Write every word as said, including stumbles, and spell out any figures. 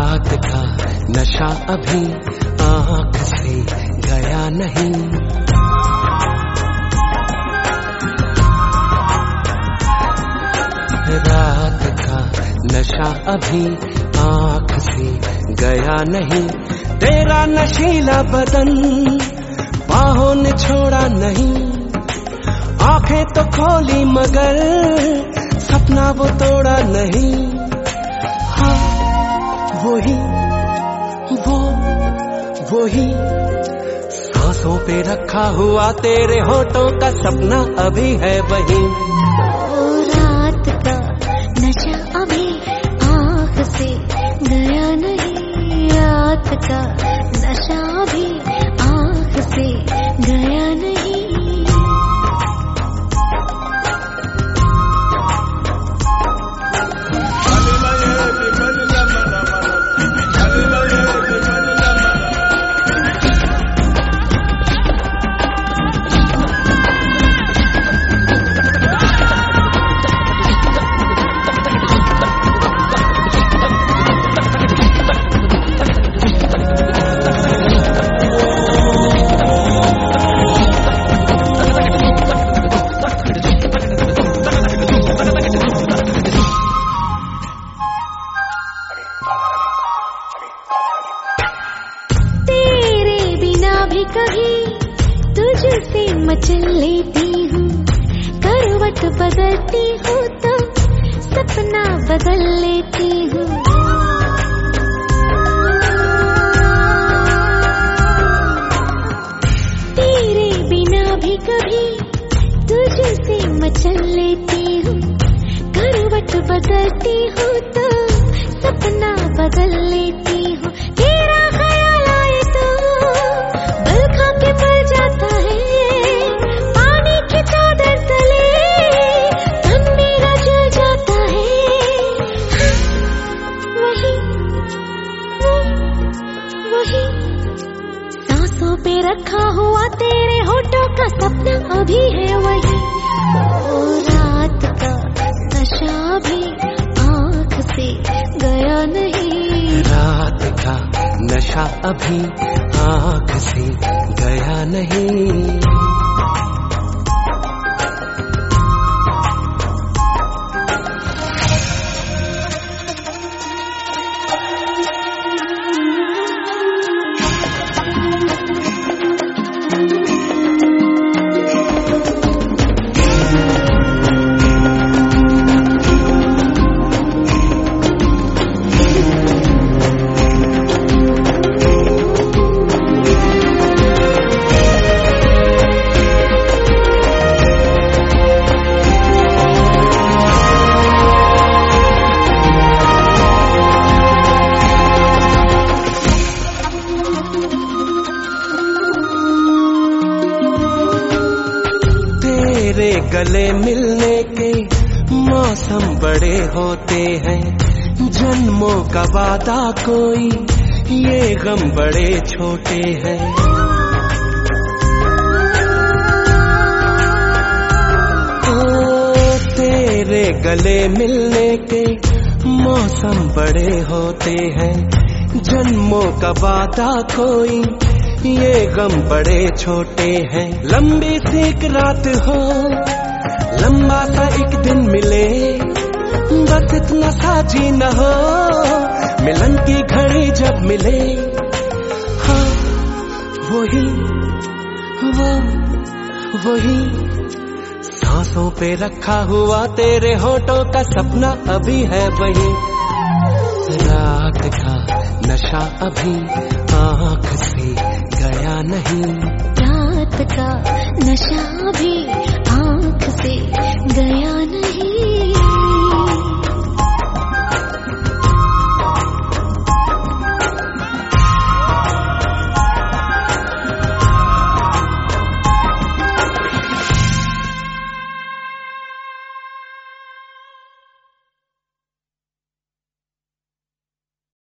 रात का नशा अभी आँख से गया नहीं। रात का नशा अभी आँख से गया नहीं। तेरा नशीला बदन बाहों ने छोड़ा नहीं। आंखें तो खोली मगर सपना वो तोड़ा नहीं। हाँ वही वो वही सांसों पे रखा हुआ तेरे होठों का सपना अभी है वही। रात का नशा अभी आँख से गया नहीं। रात का नशा अभी आँख से गया नहीं। कहीं तुझसे मचल लेती हूँ, करवट बदलती हूँ तो सपना बदल लेती हूँ। तेरे बिना भी कभी तुझसे मचल लेती हूँ, करवट बदलती हूँ तो सपना बदल लेती हूँ। तेरा ख्याल आए तो बल खा के मर जाता है, पानी की चादर तले तन मेरा जल जाता है। वही वो वही सांसों पे रखा हुआ तेरे होठों का सपना अभी है वही। ओ रात का नशा भी आँख से गया नहीं। रात का नशा अभी आँख से गया नहीं। तेरे गले मिलने के मौसम बड़े होते हैं, जन्मों का वादा कोई ये गम बड़े छोटे हैं। ओ तेरे गले मिलने के मौसम बड़े होते हैं, जन्मों का वादा कोई ये गम बड़े छोटे हैं। लंबी सी एक रात हो, लंबा सा एक दिन मिले, बस इतना सा जीना हो, मिलन की घड़ी जब मिले। हाँ वही वो वही सांसों पे रखा हुआ तेरे होठों का सपना अभी है वही। रात का नशा अभी आँख से गया नहीं। रात का नशा भी आँख से गया